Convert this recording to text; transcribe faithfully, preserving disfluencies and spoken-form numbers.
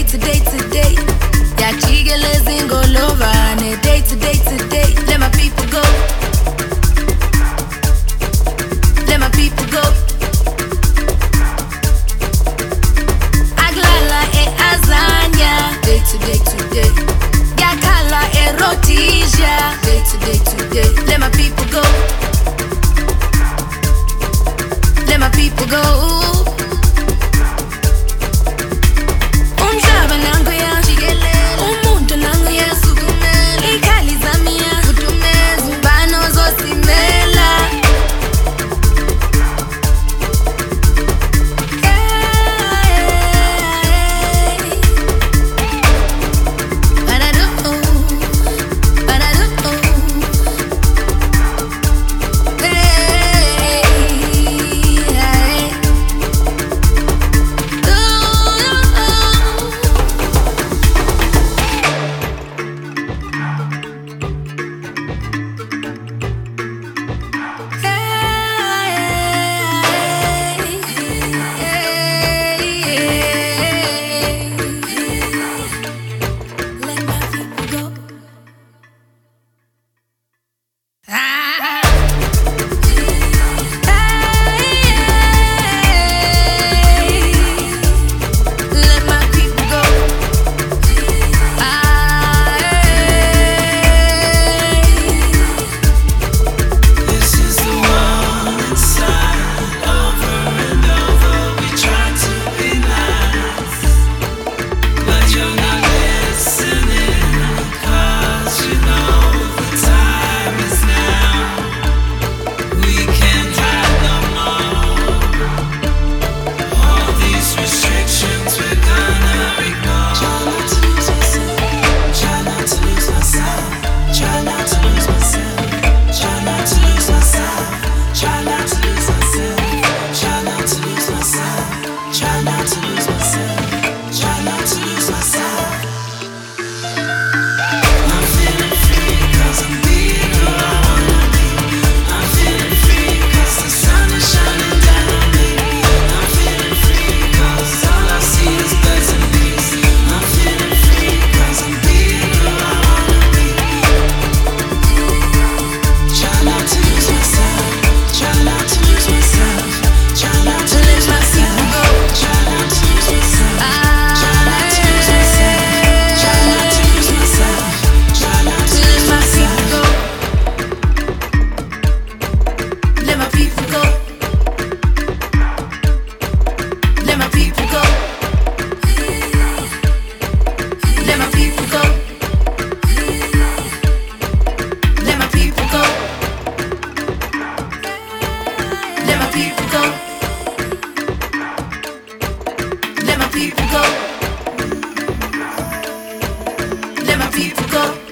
to day to day. Yachigeles ingolovane. Day to day to day. Let my people go. Let my people go. Aglala e azanya. Day to day to day. Yakala e rotija. Day to day to day. Let my people go. Let my people go. Umhlaba nangu ya umuntu nangu ya ikhali zami ya ubani ozosimela. Let my people go.